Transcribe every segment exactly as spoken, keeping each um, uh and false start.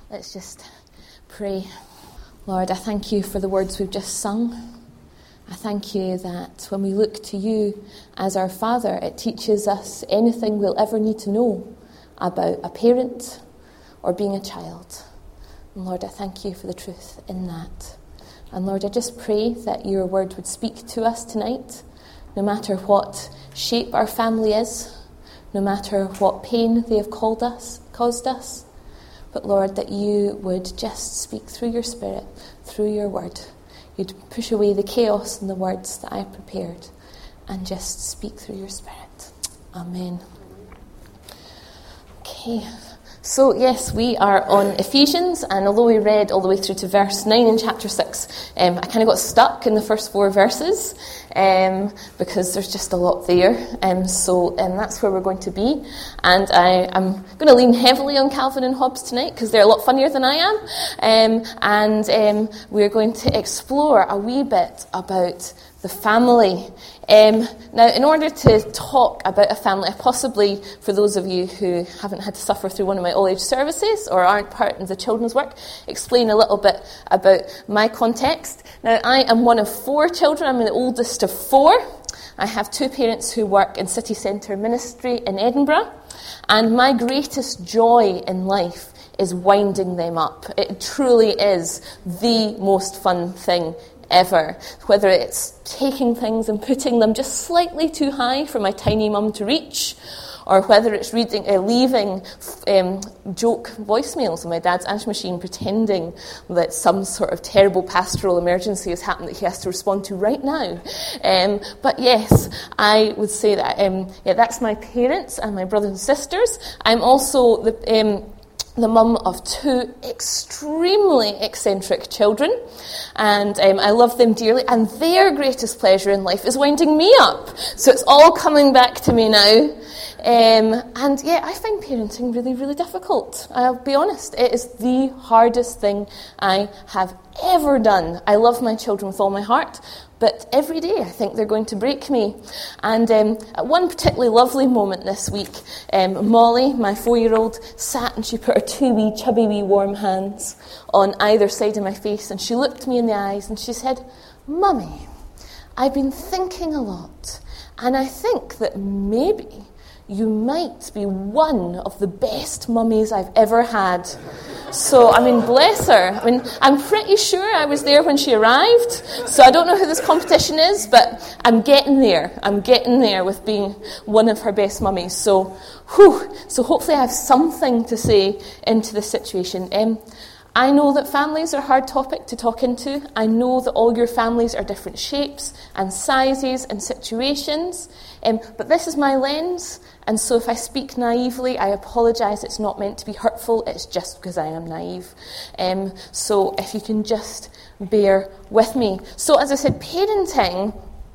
Let's just pray. Lord, I thank you for the words we've just sung. I thank you that when we look to you as our Father, it teaches us anything we'll ever need to know about a parent or being a child. And Lord, I thank you for the truth in that. And Lord, I just pray that your word would speak to us tonight, no matter what shape our family is, no matter what pain they have called us, caused us. But Lord, that you would just speak through your Spirit, through your word. You'd push away the chaos in the words that I prepared and just speak through your Spirit. Amen. Okay. So, yes, we are on Ephesians, and although we read all the way through to verse nine in chapter six, um, I kind of got stuck in the first four verses um, because there's just a lot there. Um, so um, that's where we're going to be. And I, I'm going to lean heavily on Calvin and Hobbes tonight because they're a lot funnier than I am. Um, and um, we're going to explore a wee bit about the family. Um, now, in order to talk about a family, I possibly, for those of you who haven't had to suffer through one of my old-age services or aren't part of the children's work, explain a little bit about my context. Now, I am one of four children. I'm the oldest of four. I have two parents who work in city centre ministry in Edinburgh, and my greatest joy in life is winding them up. It truly is the most fun thing ever, whether it's taking things and putting them just slightly too high for my tiny mum to reach, or whether it's reading, uh, leaving um, joke voicemails on my dad's answer machine, pretending that some sort of terrible pastoral emergency has happened that he has to respond to right now. Um, but yes, I would say that um, yeah, that's my parents and my brothers and sisters. I'm also the um, the mum of two extremely eccentric children, and um, I love them dearly, and their greatest pleasure in life is winding me up. So it's all coming back to me now. Um, and yeah, I find parenting really, really difficult. I'll be honest, it is the hardest thing I have ever done. I love my children with all my heart, but every day I think they're going to break me. And um, at one particularly lovely moment this week, um, Molly, my four-year-old, sat and she put her two wee, chubby wee warm hands on either side of my face, and she looked me in the eyes and she said, "Mummy, I've been thinking a lot, and I think that maybe you might be one of the best mummies I've ever had." So, I mean, bless her. I mean, I'm pretty sure I was there when she arrived, so I don't know who this competition is, but I'm getting there. I'm getting there with being one of her best mummies. So, whew, so hopefully I have something to say into this situation. Um, I know that families are a hard topic to talk into. I know that all your families are different shapes and sizes and situations. Um, but this is my lens, and so if I speak naively, I apologise. It's not meant to be hurtful. It's just because I am naive. Um, so if you can just bear with me. So as I said, parenting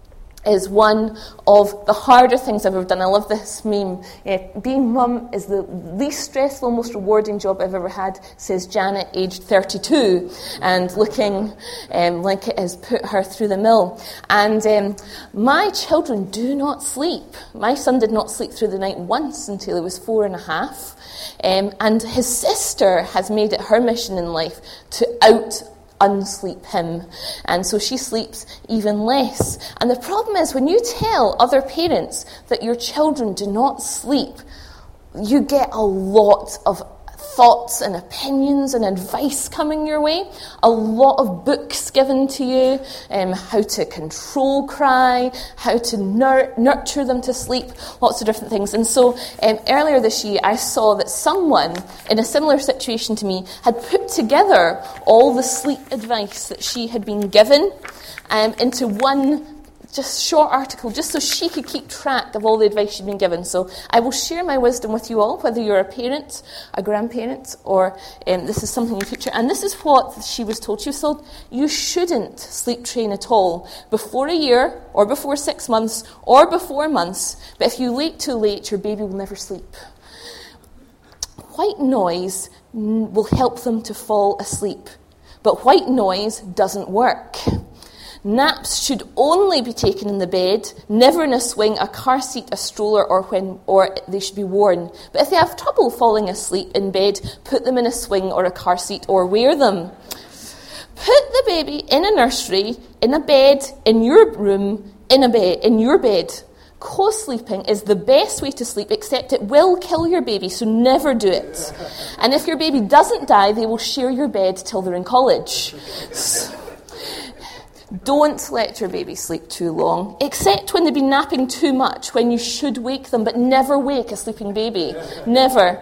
is one of the harder things I've ever done. I love this meme. Yeah, being mum is the least stressful, most rewarding job I've ever had, says Janet, aged thirty-two, and looking um, like it has put her through the mill. And um, my children do not sleep. My son did not sleep through the night once until he was four and a half. Um, and his sister has made it her mission in life to out unsleep him, and so she sleeps even less. And the problem is, when you tell other parents that your children do not sleep, you get a lot of thoughts and opinions and advice coming your way, a lot of books given to you, um, how to control cry, how to nur- nurture them to sleep, lots of different things. And so um, earlier this year I saw that someone in a similar situation to me had put together all the sleep advice that she had been given um, into one just short article, just so she could keep track of all the advice she'd been given. So I will share my wisdom with you all, whether you're a parent, a grandparent, or um, this is something you picture. And this is what she was told. She was told, you shouldn't sleep train at all before a year, or before six months, or before months. But if you wait too late, your baby will never sleep. White noise will help them to fall asleep, but white noise doesn't work. Naps should only be taken in the bed, never in a swing, a car seat, a stroller, or when or they should be worn. But if they have trouble falling asleep in bed, put them in a swing or a car seat or wear them. Put the baby in a nursery, in a bed, in your room, in a bed, in your bed. Co-sleeping is the best way to sleep, except it will kill your baby, so never do it. And if your baby doesn't die, they will share your bed till they're in college. So, don't let your baby sleep too long, except when they've been napping too much, when you should wake them, but never wake a sleeping baby. Never.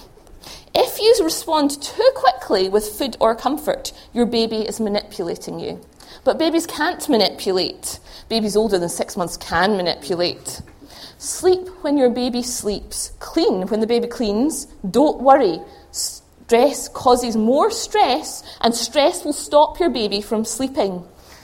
If you respond too quickly with food or comfort, your baby is manipulating you. But babies can't manipulate. Babies older than six months can manipulate. Sleep when your baby sleeps. Clean when the baby cleans. Don't worry. Stress causes more stress, and stress will stop your baby from sleeping.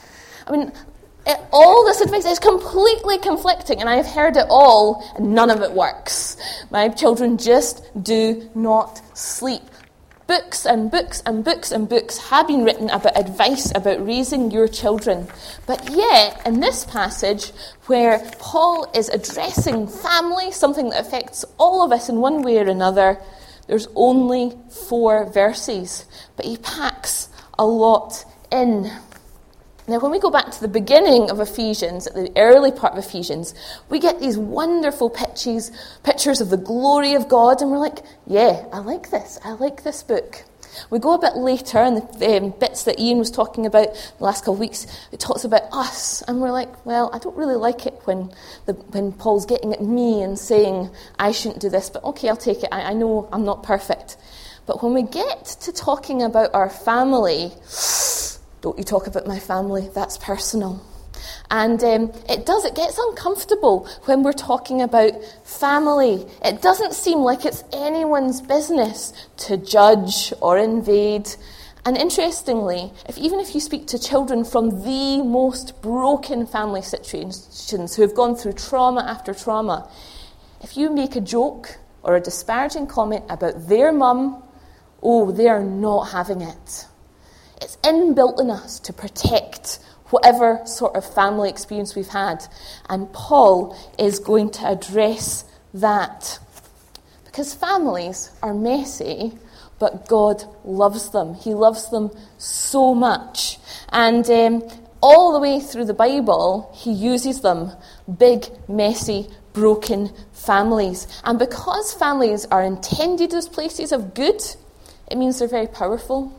I mean, it, all this advice is completely conflicting, and I have heard it all, and none of it works. My children just do not sleep. Books and books and books and books have been written about advice about raising your children. But yet, in this passage, where Paul is addressing family, something that affects all of us in one way or another, there's only four verses. But he packs a lot in. Now, when we go back to the beginning of Ephesians, at the early part of Ephesians, we get these wonderful pictures, pictures of the glory of God, and we're like, yeah, I like this. I like this book. We go a bit later, and the um, bits that Ian was talking about the last couple of weeks, it talks about us, and we're like, well, I don't really like it when the, when Paul's getting at me and saying, I shouldn't do this, but okay, I'll take it. I, I know I'm not perfect. But when we get to talking about our family, don't you talk about my family, that's personal. And um, it does, it gets uncomfortable when we're talking about family. It doesn't seem like it's anyone's business to judge or invade. And interestingly, if even if you speak to children from the most broken family situations who have gone through trauma after trauma, if you make a joke or a disparaging comment about their mum, oh, they are not having it. It's inbuilt in us to protect whatever sort of family experience we've had. And Paul is going to address that. Because families are messy, but God loves them. He loves them so much. And um, all the way through the Bible, he uses them. Big, messy, broken families. And because families are intended as places of good, it means they're very powerful.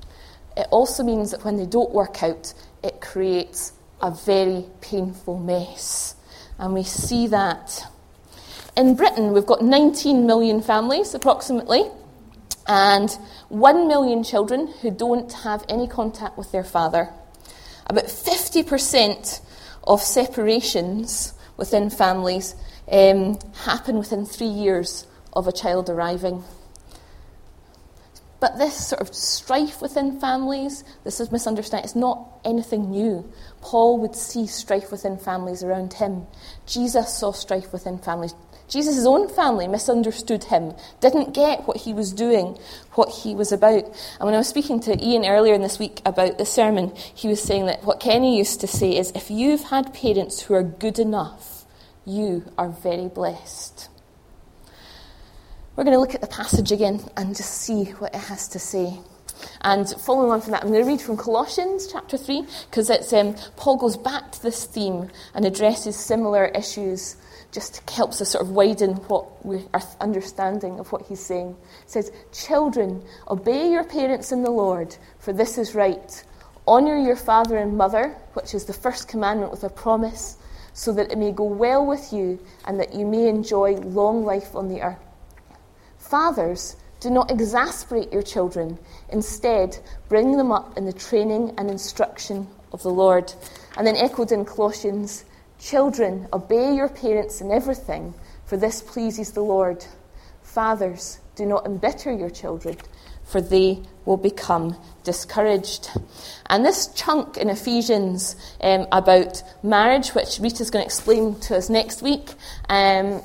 It also means that when they don't work out, it creates a very painful mess. And we see that. In Britain, we've got nineteen million families, approximately, and one million children who don't have any contact with their father. About fifty percent of separations within families um, happen within three years of a child arriving. But this sort of strife within families, this is misunderstanding, it's not anything new. Paul would see strife within families around him. Jesus saw strife within families. Jesus' own family misunderstood him, didn't get what he was doing, what he was about. And when I was speaking to Ian earlier in this week about the sermon, he was saying that what Kenny used to say is, if you've had parents who are good enough, you are very blessed. We're going to look at the passage again and just see what it has to say. And following on from that, I'm going to read from Colossians chapter three, because it's um, Paul goes back to this theme and addresses similar issues, just helps us sort of widen what we, our understanding of what he's saying. It says, children, obey your parents in the Lord, for this is right. Honour your father and mother, which is the first commandment with a promise, so that it may go well with you and that you may enjoy long life on the earth. Fathers, do not exasperate your children. Instead, bring them up in the training and instruction of the Lord. And then echoed in Colossians, children, obey your parents in everything, for this pleases the Lord. Fathers, do not embitter your children, for they will become discouraged. And this chunk in Ephesians um, about marriage, which Rita's going to explain to us next week, um,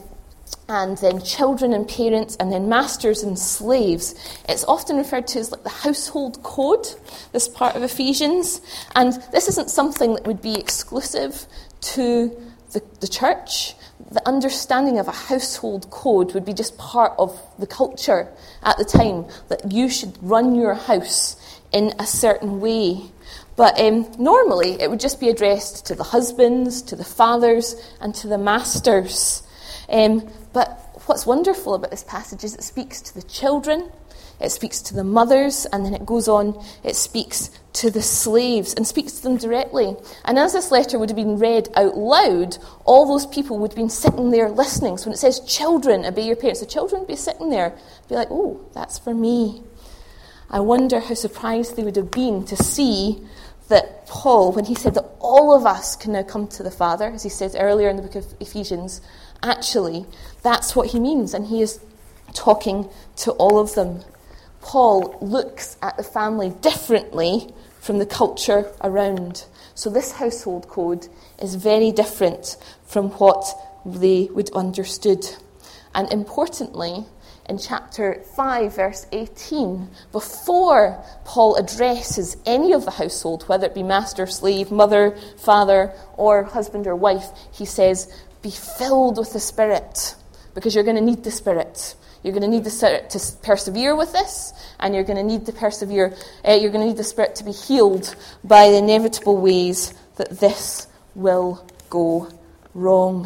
and then children and parents, and then masters and slaves. It's often referred to as like the household code, this part of Ephesians. And this isn't something that would be exclusive to the, the church. The understanding of a household code would be just part of the culture at the time, that you should run your house in a certain way. But um, normally it would just be addressed to the husbands, to the fathers, and to the masters. Um, but what's wonderful about this passage is it speaks to the children, it speaks to the mothers, and then it goes on, it speaks to the slaves and speaks to them directly. And as this letter would have been read out loud, all those people would have been sitting there listening. So when it says, children, obey your parents, the children would be sitting there, be like, oh, that's for me. I wonder how surprised they would have been to see that Paul, when he said that all of us can now come to the Father, as he says earlier in the book of Ephesians, actually, that's what he means, and he is talking to all of them. Paul looks at the family differently from the culture around. So this household code is very different from what they would understood. And importantly, in chapter five, verse eighteen, before Paul addresses any of the household, whether it be master, slave, mother, father, or husband or wife, he says, be filled with the Spirit, because you're going to need the Spirit. You're going to need the Spirit to persevere with this, and you're going to need to persevere. Uh, you're going to need the Spirit to be healed by the inevitable ways that this will go wrong.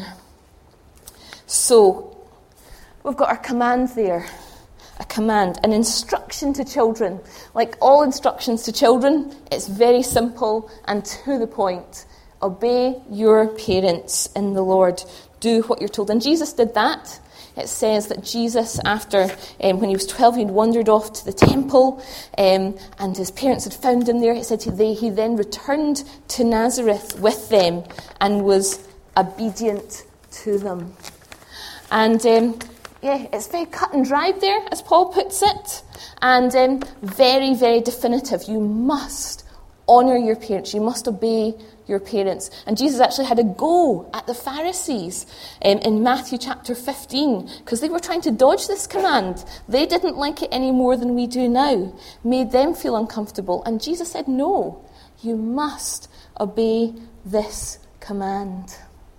So, we've got our command there. A command, an instruction to children. Like all instructions to children, it's very simple and to the point. Obey your parents in the Lord. Do what you're told. And Jesus did that. It says that Jesus, after, um, when he was twelve, he'd wandered off to the temple, um, and his parents had found him there. It said he, he then returned to Nazareth with them and was obedient to them. And um, yeah, it's very cut and dried there, as Paul puts it, and um, very, very definitive. You must honour your parents. You must obey your parents. And Jesus actually had a go at the Pharisees um, in Matthew chapter fifteen, because they were trying to dodge this command. They didn't like it any more than we do now. Made them feel uncomfortable. And Jesus said, no, you must obey this command.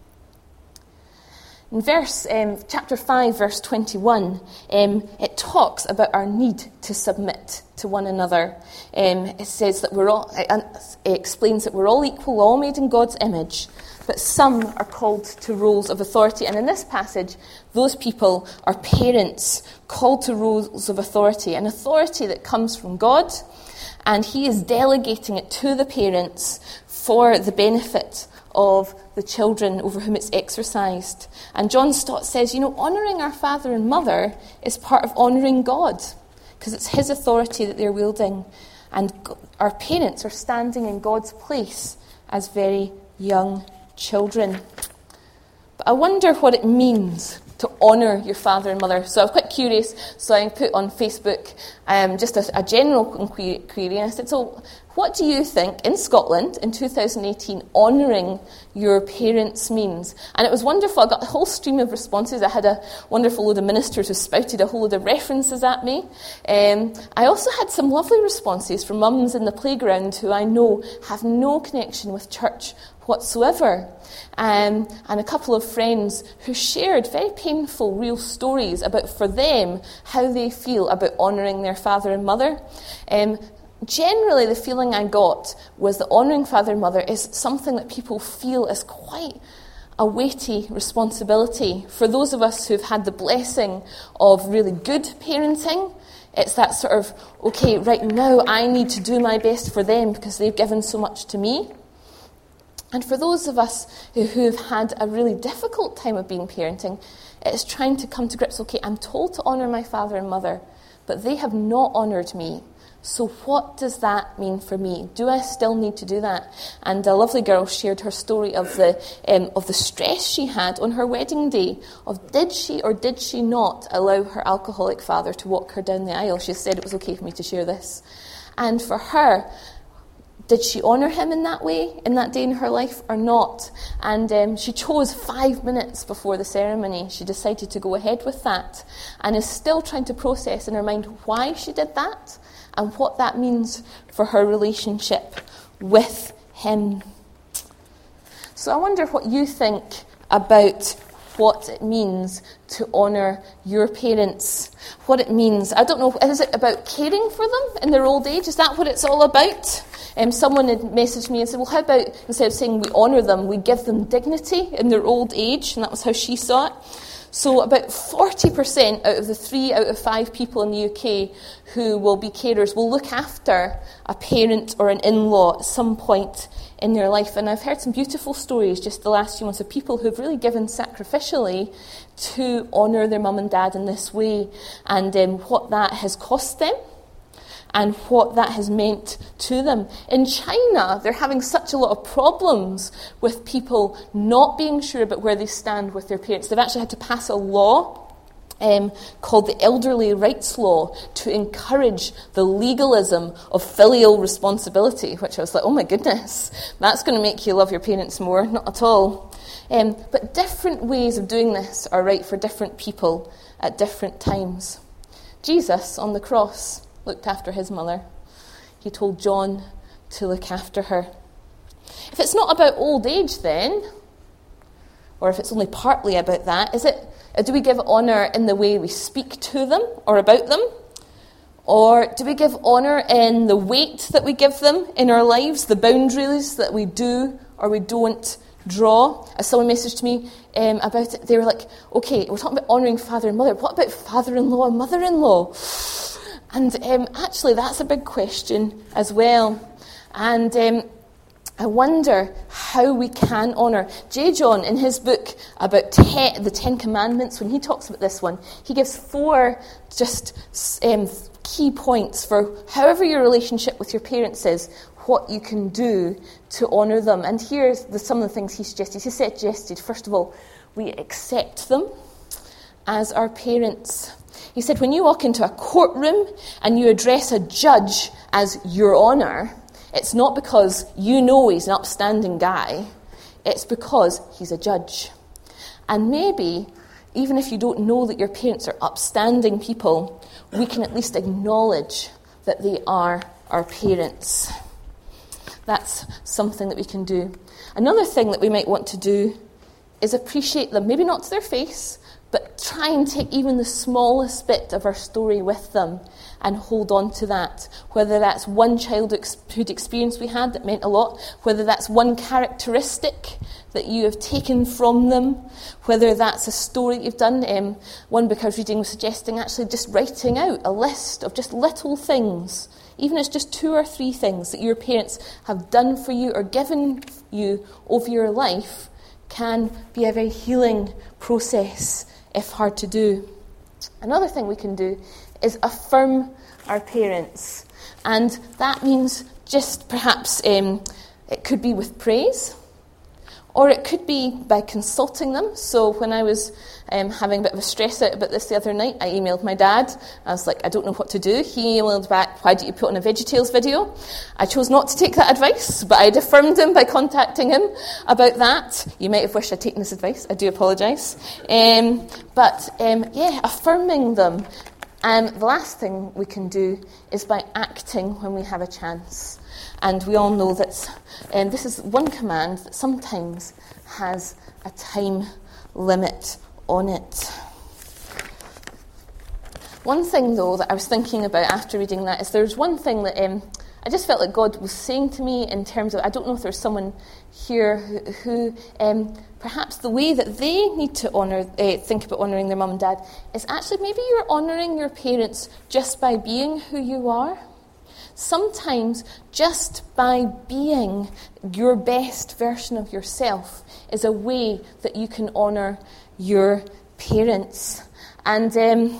In verse um, chapter five, verse twenty-one, um, it talks about our need to submit to one another. Um, it says that we're all, it, it explains that we're all equal, all made in God's image, but some are called to roles of authority. And in this passage, those people are parents called to roles of authority, an authority that comes from God, and he is delegating it to the parents for the benefit of the children over whom it's exercised. And John Stott says, you know, honouring our father and mother is part of honouring God, because it's his authority that they're wielding. And our parents are standing in God's place as very young children. But I wonder what it means to honour your father and mother. So I was quite curious, so I put on Facebook um, just a, a general query, and I said, so what do you think in Scotland in two thousand eighteen honouring your parents means? And it was wonderful. I got a whole stream of responses. I had a wonderful load of ministers who spouted a whole load of references at me. Um, I also had some lovely responses from mums in the playground who I know have no connection with church whatsoever. Um, and a couple of friends who shared very painful, real stories about, for them, how they feel about honouring their father and mother. Um, generally, the feeling I got was that honouring father and mother is something that people feel is quite a weighty responsibility. For those of us who've had the blessing of really good parenting, it's that sort of, okay, right now I need to do my best for them because they've given so much to me. And for those of us who, who've had a really difficult time of being parenting, it's trying to come to grips, okay, I'm told to honour my father and mother, but they have not honoured me. So what does that mean for me? Do I still need to do that? And a lovely girl shared her story of the um, of the stress she had on her wedding day, of did she or did she not allow her alcoholic father to walk her down the aisle. She said it was okay for me to share this. And for her, did she honour him in that way, in that day in her life, or not? And um, she chose five minutes before the ceremony. She decided to go ahead with that, and is still trying to process in her mind why she did that and what that means for her relationship with him. So I wonder what you think about what it means to honour your parents. What it means, I don't know, is it about caring for them in their old age? Is that what it's all about? Um, someone had messaged me and said, well, how about instead of saying we honour them, we give them dignity in their old age? And that was how she saw it. So about forty percent out of the three out of five people in the U K who will be carers will look after a parent or an in-law at some point in their life. And I've heard some beautiful stories just the last few months of people who've really given sacrificially to honour their mum and dad in this way, and um, what that has cost them and what that has meant to them. In China, they're having such a lot of problems with people not being sure about where they stand with their parents. They've actually had to pass a law um, called the Elderly Rights Law to encourage the legalism of filial responsibility, which I was like, oh my goodness, that's going to make you love your parents more. Not at all. Um, but different ways of doing this are right for different people at different times. Jesus on the cross looked after his mother. He told John to look after her. If it's not about old age then, or if it's only partly about that, is it, do we give honour in the way we speak to them or about them? Or do we give honour in the weight that we give them in our lives, the boundaries that we do or we don't draw? As someone messaged me um, about it, they were like, okay, we're talking about honouring father and mother. What about father-in-law and mother-in-law? And um, actually, that's a big question as well. And um, I wonder how we can honour. J. John, in his book about ten, the Ten Commandments, when he talks about this one, he gives four just um, key points for however your relationship with your parents is, what you can do to honour them. And here's the, some of the things he suggested. He suggested, first of all, we accept them as our parents. He said, when you walk into a courtroom and you address a judge as your honour, it's not because you know he's an upstanding guy. It's because he's a judge. And maybe, even if you don't know that your parents are upstanding people, we can at least acknowledge that they are our parents. That's something that we can do. Another thing that we might want to do is appreciate them, maybe not to their face, but try and take even the smallest bit of our story with them and hold on to that. Whether that's one childhood experience we had that meant a lot, whether that's one characteristic that you have taken from them, whether that's a story you've done. Um, one book I was reading was suggesting actually just writing out a list of just little things, even if it's just two or three things that your parents have done for you or given you over your life, can be a very healing process if hard to do. Another thing we can do is affirm our parents. And that means just perhaps um, it could be with praise, or it could be by consulting them. So when I was um, having a bit of a stress out about this the other night, I emailed my dad. I was like, I don't know what to do. He emailed back, why don't you put on a VeggieTales video? I chose not to take that advice, but I'd affirmed him by contacting him about that. You might have wished I'd taken this advice. I do apologise. Um, but um, yeah, affirming them. And the last thing we can do is by acting when we have a chance. And we all know that um, this is one command that sometimes has a time limit on it. One thing, though, that I was thinking about after reading that is there's one thing that um, I just felt like God was saying to me in terms of, I don't know if there's someone here who, who um, perhaps the way that they need to honour, uh, think about honouring their mum and dad is actually maybe you're honouring your parents just by being who you are. Sometimes just by being your best version of yourself is a way that you can honour your parents. And um,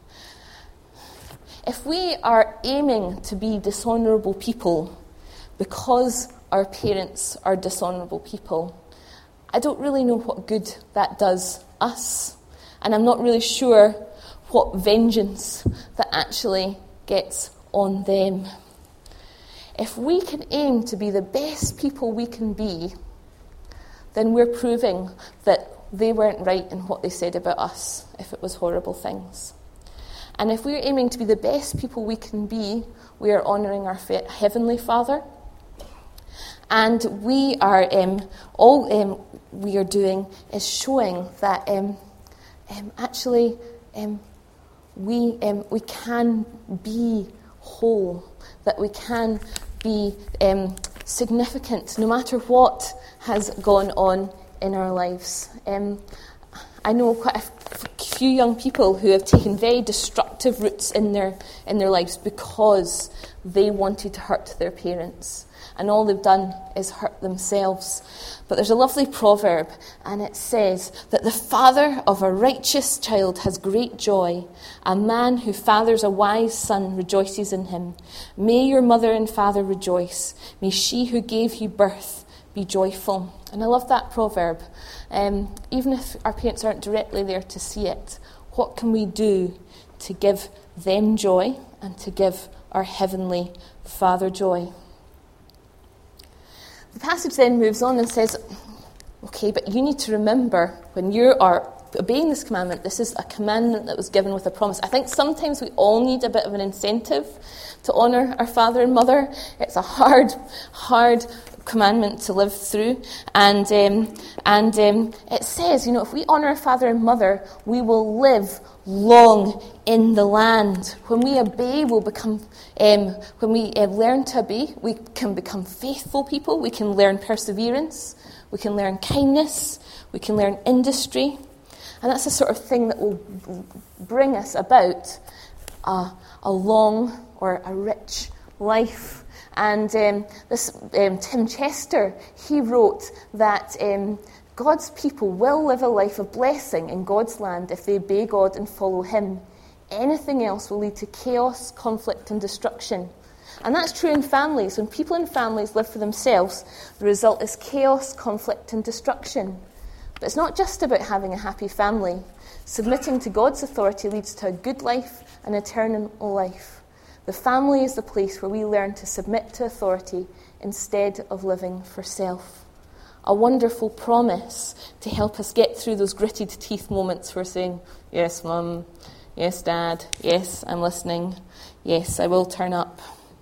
if we are aiming to be dishonourable people because our parents are dishonourable people, I don't really know what good that does us. And I'm not really sure what vengeance that actually gets on them. if we can aim to be the best people we can be, then we're proving that they weren't right in what they said about us, if it was horrible things. And if we're aiming to be the best people we can be, we are honouring our Heavenly Father. And we are um, all um, we are doing is showing that um, um, actually um, we um, we can be whole, that we can be um, significant, no matter what has gone on in our lives. Um, I know quite a f- few young people who have taken very destructive routes in their in their lives because they wanted to hurt their parents. And all they've done is hurt themselves. But there's a lovely proverb, and it says that the father of a righteous child has great joy. A man who fathers a wise son rejoices in him. May your mother and father rejoice. May she who gave you birth be joyful. And I love that proverb. Um, even if our parents aren't directly there to see it, what can we do to give them joy and to give our Heavenly Father joy? The passage then moves on and says, okay, but you need to remember when you are obeying this commandment, this is a commandment that was given with a promise. I think sometimes we all need a bit of an incentive to honour our father and mother. It's a hard, hard commandment to live through. And um, and um, it says, you know, if we honour our father and mother, we will live long in the land. When we obey, we'll become, um, when we uh, learn to obey, we can become faithful people. We can learn perseverance. We can learn kindness. We can learn industry. And that's the sort of thing that will bring us about a, a long or a rich life. And um, this um, Tim Chester, he wrote that um, God's people will live a life of blessing in God's land if they obey God and follow him. Anything else will lead to chaos, conflict, and destruction. And that's true in families. When people in families live for themselves, the result is chaos, conflict, and destruction. But it's not just about having a happy family. Submitting to God's authority leads to a good life, an eternal life. The family is the place where we learn to submit to authority instead of living for self. A wonderful promise to help us get through those gritted teeth moments where we're saying, yes, Mum, yes, Dad, yes, I'm listening, yes, I will turn up.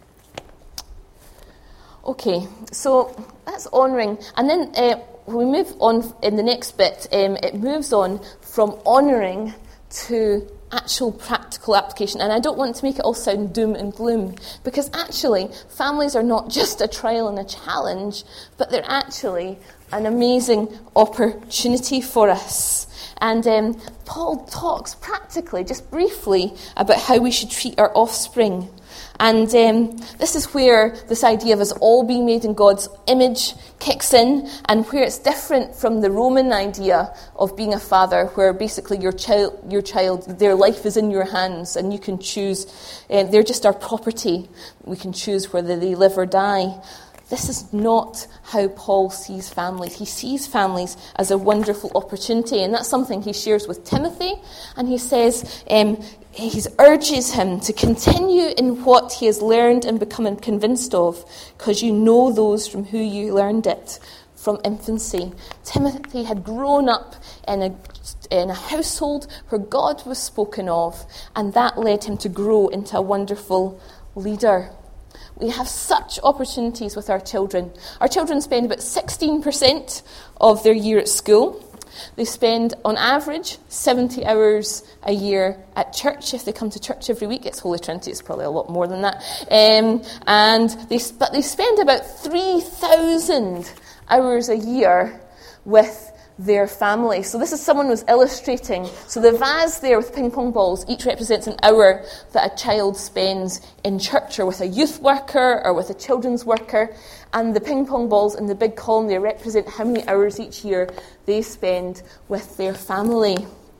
Okay, so that's honouring. And then uh, when we move on in the next bit, um, it moves on from honouring to actual practical application. And I don't want to make it all sound doom and gloom, because actually families are not just a trial and a challenge, but they're actually an amazing opportunity for us. And um, Paul talks practically, just briefly, about how we should treat our offspring. And um, this is where this idea of us all being made in God's image kicks in, and where it's different from the Roman idea of being a father, where basically your child, your child, their life is in your hands, and you can choose. Uh, they're just our property. We can choose whether they live or die. This is not how Paul sees families. He sees families as a wonderful opportunity, and that's something he shares with Timothy. And he says, um, he urges him to continue in what he has learned and become convinced of, because you know those from who you learned it from infancy. Timothy had grown up in a in a household where God was spoken of, and that led him to grow into a wonderful leader. We have such opportunities with our children. Our children spend about sixteen percent of their year at school. They spend, on average, seventy hours a year at church. If they come to church every week, it's Holy Trinity, it's probably a lot more than that. Um, and they, but they spend about three thousand hours a year with their family. So this is someone who's illustrating. So the vase there with ping pong balls each represents an hour that a child spends in church, or with a youth worker, or with a children's worker. And the ping pong balls in the big column there represent how many hours each year they spend with their family.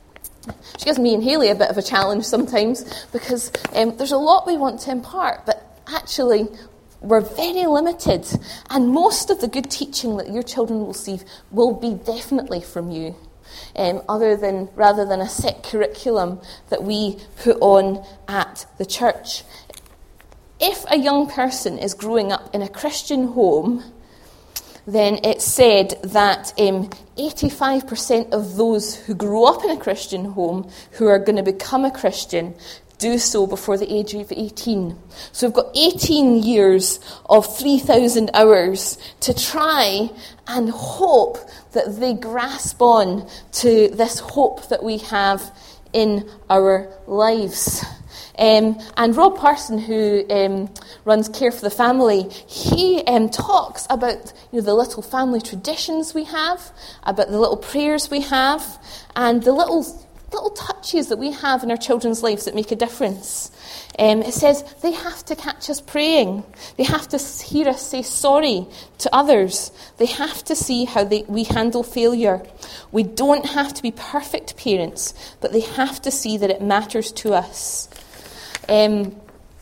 Which gives me and Hayley a bit of a challenge sometimes, because um, there's a lot we want to impart, but actually we're very limited, and most of the good teaching that your children will receive will be definitely from you, um, other than rather than a set curriculum that we put on at the church. if a young person is growing up in a Christian home, then it's said that um, eighty-five percent of those who grow up in a Christian home who are going to become a Christian do so before the age of eighteen. So we've got eighteen years of three thousand hours to try and hope that they grasp on to this hope that we have in our lives. Um, and Rob Parson, who um, runs Care for the Family, he um, talks about you know, the little family traditions we have, about the little prayers we have, and the little little touches that we have in our children's lives that make a difference. Um, it says they have to catch us praying. They have to hear us say sorry to others. They have to see how they, we handle failure. We don't have to be perfect parents, but they have to see that it matters to us. Um,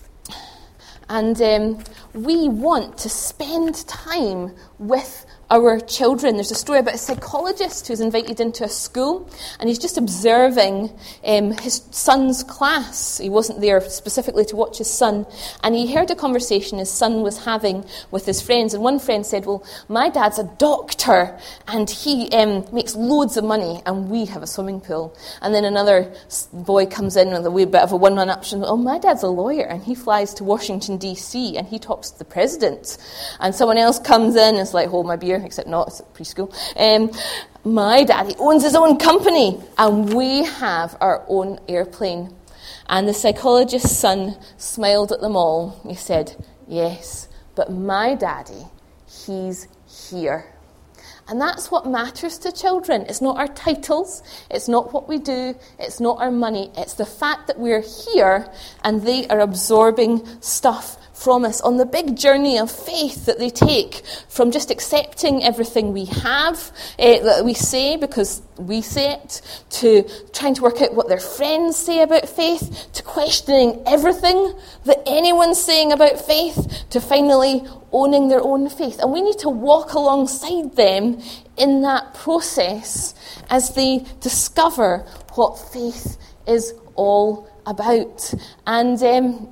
and um, we want to spend time with our children. There's a story about a psychologist who's invited into a school, and he's just observing um, his son's class. He wasn't there specifically to watch his son, and he heard a conversation his son was having with his friends, and one friend said, well, my dad's a doctor, and he um, makes loads of money, and we have a swimming pool. And then another boy comes in with a wee bit of a one-man option, oh, my dad's a lawyer, and he flies to Washington, D C, and he talks to the president. And someone else comes in and is like, hold my beer, except not, it's at preschool. Um, my daddy owns his own company, and we have our own airplane. And the psychologist's son smiled at them all. He said, yes, but my daddy, he's here. And that's what matters to children. It's not our titles, it's not what we do, it's not our money. It's the fact that we're here and they are absorbing stuff from us on the big journey of faith that they take from just accepting everything we have, uh, that we say because we say it, to trying to work out what their friends say about faith, to questioning everything that anyone's saying about faith, to finally owning their own faith. And we need to walk alongside them in that process as they discover what faith is all about. And um,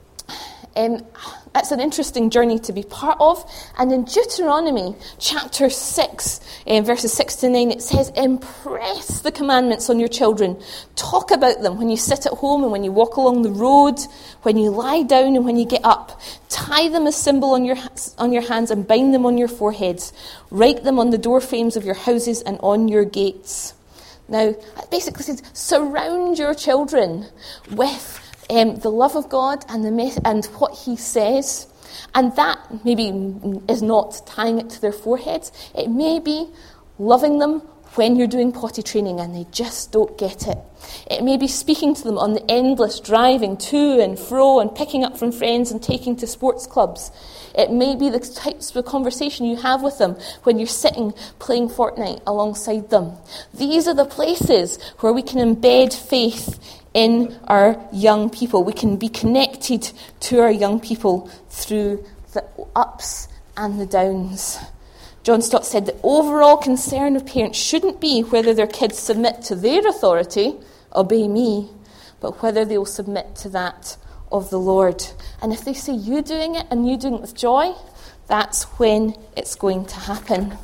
Um, that's an interesting journey to be part of. And in Deuteronomy chapter six, um, verses six to nine, it says, impress the commandments on your children. Talk about them when you sit at home and when you walk along the road, when you lie down and when you get up. Tie them as symbol on your on your hands and bind them on your foreheads. Write them on the door frames of your houses and on your gates. Now, it basically says, surround your children with Um, the love of God and the me- and what he says. And that maybe is not tying it to their foreheads. It may be loving them when you're doing potty training and they just don't get it. It may be speaking to them on the endless driving to and fro and picking up from friends and taking to sports clubs. It may be the types of conversation you have with them when you're sitting playing Fortnite alongside them. These are the places where we can embed faith in our young people. We can be connected to our young people through the ups and the downs. John Stott said the overall concern of parents shouldn't be whether their kids submit to their authority, obey me, but whether they will submit to that of the Lord. And if they see you doing it and you doing it with joy, that's when it's going to happen.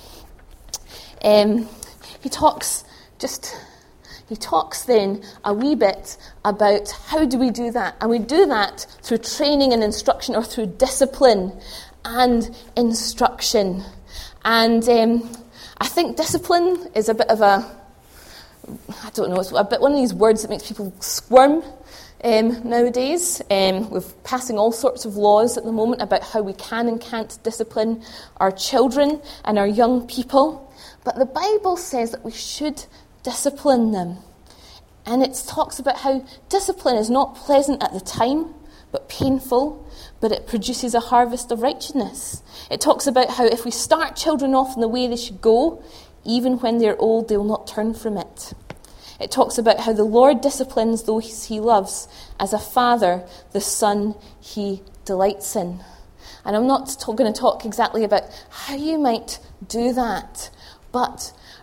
Um, he talks just... He talks then a wee bit about how do we do that. And we do that through training and instruction, or through discipline and instruction. And um, I think discipline is a bit of a, I don't know, it's a bit one of these words that makes people squirm um, nowadays. Um, we're passing all sorts of laws at the moment about how we can and can't discipline our children and our young people. But the Bible says that we should discipline them. And it talks about how discipline is not pleasant at the time, but painful, but it produces a harvest of righteousness. It talks about how if we start children off in the way they should go, even when they're old, they will not turn from it. It talks about how the Lord disciplines those he loves. As a father, the son he delights in. And I'm not going to talk exactly about how you might do that, but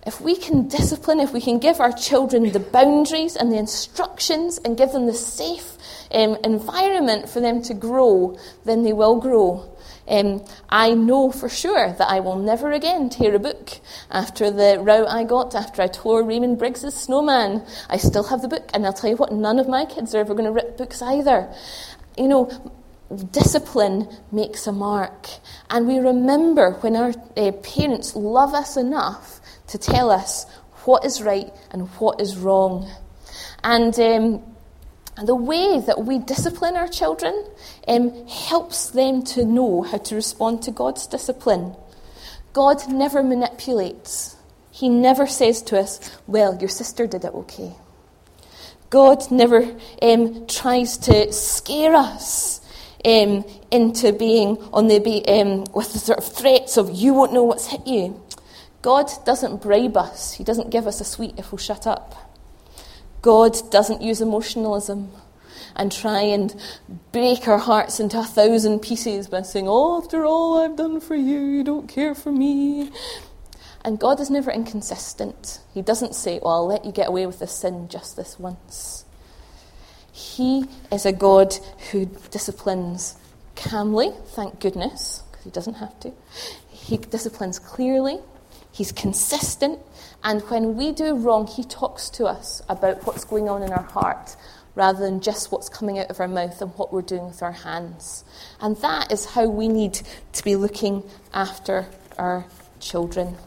If we can discipline, if we can give our children the boundaries and the instructions and give them the safe um, environment for them to grow, then they will grow. Um, I know for sure that I will never again tear a book. After the row I got, after I tore Raymond Briggs's Snowman, I still have the book, and I'll tell you what, none of my kids are ever going to rip books either. You know, discipline makes a mark, and we remember when our uh, parents love us enough to tell us what is right and what is wrong. And um, the way that we discipline our children um, helps them to know how to respond to God's discipline. God never manipulates. He never says to us, well, your sister did it okay. God never um, tries to scare us um, into being on the be, um, with the sort of threats of you won't know what's hit you. God doesn't bribe us. He doesn't give us a sweet if we'll shut up. God doesn't use emotionalism and try and break our hearts into a thousand pieces by saying, oh, after all I've done for you, you don't care for me. And God is never inconsistent. He doesn't say, well, I'll let you get away with this sin just this once. He is a God who disciplines calmly, thank goodness, because he doesn't have to. He disciplines clearly. He's consistent. And when we do wrong, he talks to us about what's going on in our heart rather than just what's coming out of our mouth and what we're doing with our hands. And that is how we need to be looking after our children.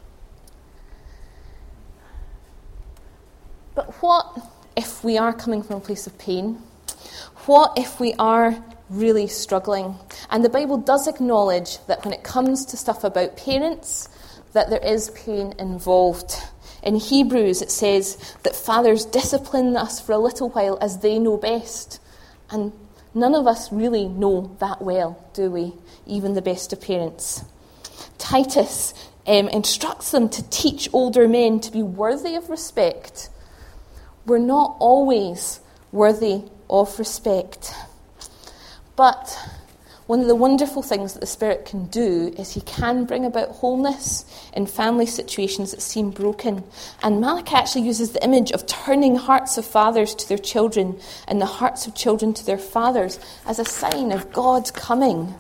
But what if we are coming from a place of pain? What if we are really struggling? And the Bible does acknowledge that when it comes to stuff about parents, that there is pain involved. In Hebrews it says that fathers discipline us for a little while as they know best. And none of us really know that well, do we? Even the best of parents. Titus um, instructs them to teach older men to be worthy of respect. We're not always worthy of respect. But one of the wonderful things that the Spirit can do is he can bring about wholeness in family situations that seem broken. And Malachi actually uses the image of turning hearts of fathers to their children and the hearts of children to their fathers as a sign of God's coming.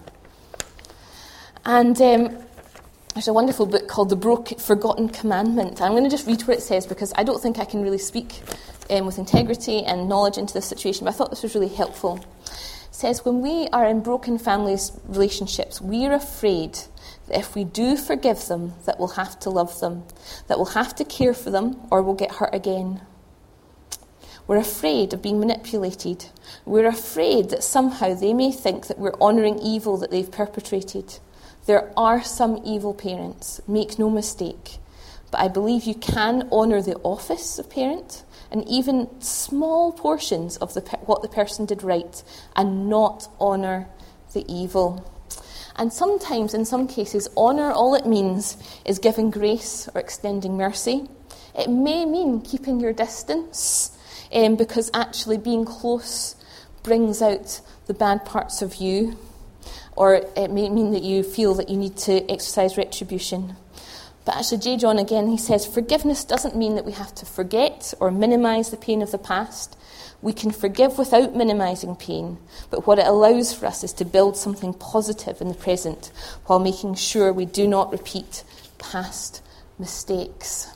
And um, there's a wonderful book called The Broken, Forgotten Commandment. I'm going to just read what it says because I don't think I can really speak um, with integrity and knowledge into this situation, but I thought this was really helpful. It says, when we are in broken families relationships, we are afraid that if we do forgive them, that we'll have to love them, that we'll have to care for them, or we'll get hurt again. We're afraid of being manipulated. We're afraid that somehow they may think that we're honouring evil that they've perpetrated. There are some evil parents, make no mistake, but I believe you can honour the office of parent and even small portions of the what the person did right and not honour the evil. And sometimes, in some cases, honour, all it means is giving grace or extending mercy. It may mean keeping your distance, um, because actually being close brings out the bad parts of you. Or it may mean that you feel that you need to exercise retribution. But actually, J. John again, he says, forgiveness doesn't mean that we have to forget or minimise the pain of the past. We can forgive without minimising pain, but what it allows for us is to build something positive in the present while making sure we do not repeat past mistakes.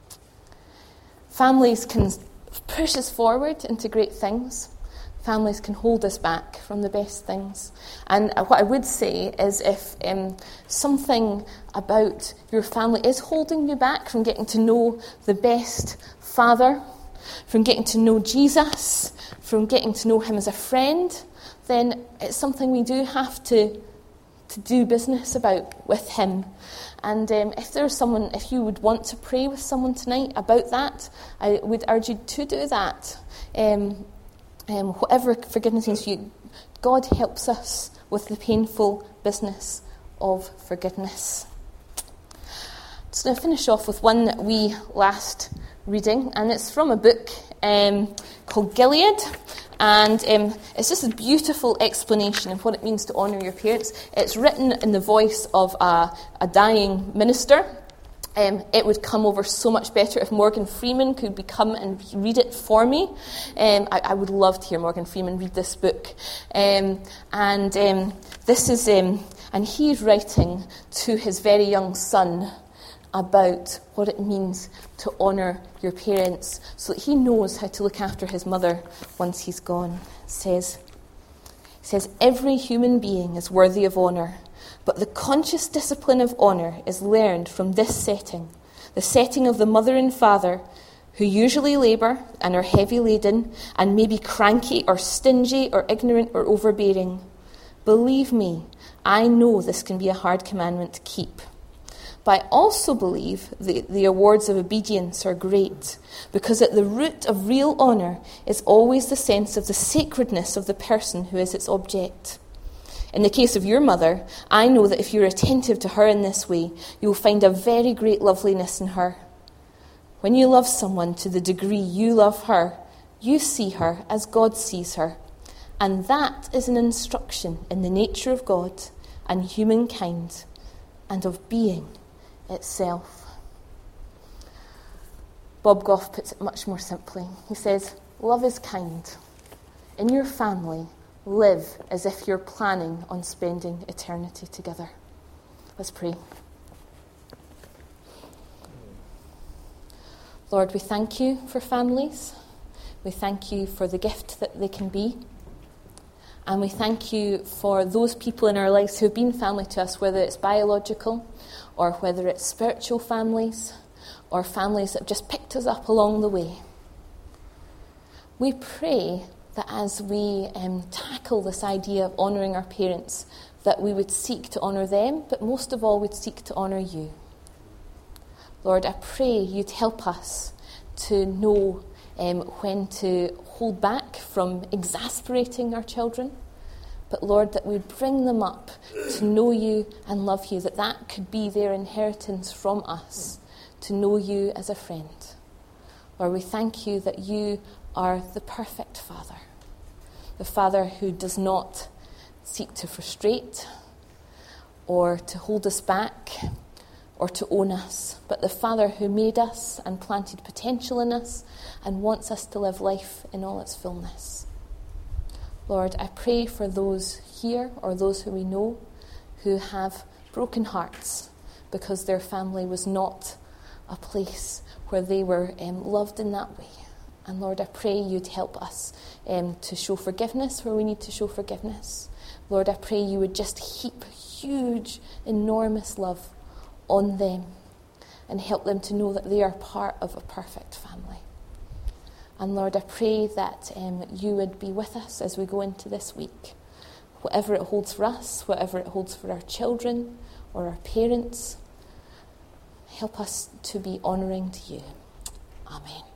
Families can push us forward into great things. Families can hold us back from the best things. And what I would say is if um, something about your family is holding you back from getting to know the best father, from getting to know Jesus, from getting to know him as a friend, then it's something we do have to, to do business about with him. And um, if there's someone, if you would want to pray with someone tonight about that, I would urge you to do that. Um, Um, whatever forgiveness means for you, God helps us with the painful business of forgiveness. So I'm going to finish off with one wee last reading, and it's from a book um, called Gilead, and um, it's just a beautiful explanation of what it means to honour your parents. It's written in the voice of a, a dying minister, Um, it would come over so much better if Morgan Freeman could be, come and read it for me. Um, I, I would love to hear Morgan Freeman read this book. Um, and um, this is, um, and he's writing to his very young son about what it means to honour your parents, so that he knows how to look after his mother once he's gone. It says, it says, every human being is worthy of honour, but the conscious discipline of honour is learned from this setting, the setting of the mother and father, who usually labour and are heavy laden and may be cranky or stingy or ignorant or overbearing. Believe me, I know this can be a hard commandment to keep. But I also believe the, the awards of obedience are great, because at the root of real honour is always the sense of the sacredness of the person who is its object. In the case of your mother, I know that if you're attentive to her in this way, you will find a very great loveliness in her. When you love someone to the degree you love her, you see her as God sees her. And that is an instruction in the nature of God and humankind and of being itself. Bob Goff puts it much more simply. He says, love is kind. In your family, live as if you're planning on spending eternity together. Let's pray. Lord, we thank you for families. We thank you for the gift that they can be. And we thank you for those people in our lives who have been family to us, whether it's biological or whether it's spiritual families or families that have just picked us up along the way. We pray that as we um, tackle this idea of honouring our parents, that we would seek to honour them, but most of all, we'd seek to honour you. Lord, I pray you'd help us to know um, when to hold back from exasperating our children, but Lord, that we'd bring them up to know you and love you, that that could be their inheritance from us, to know you as a friend. Lord, we thank you that you are the perfect Father, the Father who does not seek to frustrate or to hold us back or to own us, but the Father who made us and planted potential in us and wants us to live life in all its fullness. Lord, I pray for those here or those who we know who have broken hearts because their family was not a place where they were um, loved in that way. And Lord, I pray you'd help us um, to show forgiveness where we need to show forgiveness. Lord, I pray you would just heap huge, enormous love on them and help them to know that they are part of a perfect family. And Lord, I pray that um, you would be with us as we go into this week. Whatever it holds for us, whatever it holds for our children or our parents, help us to be honouring to you. Amen.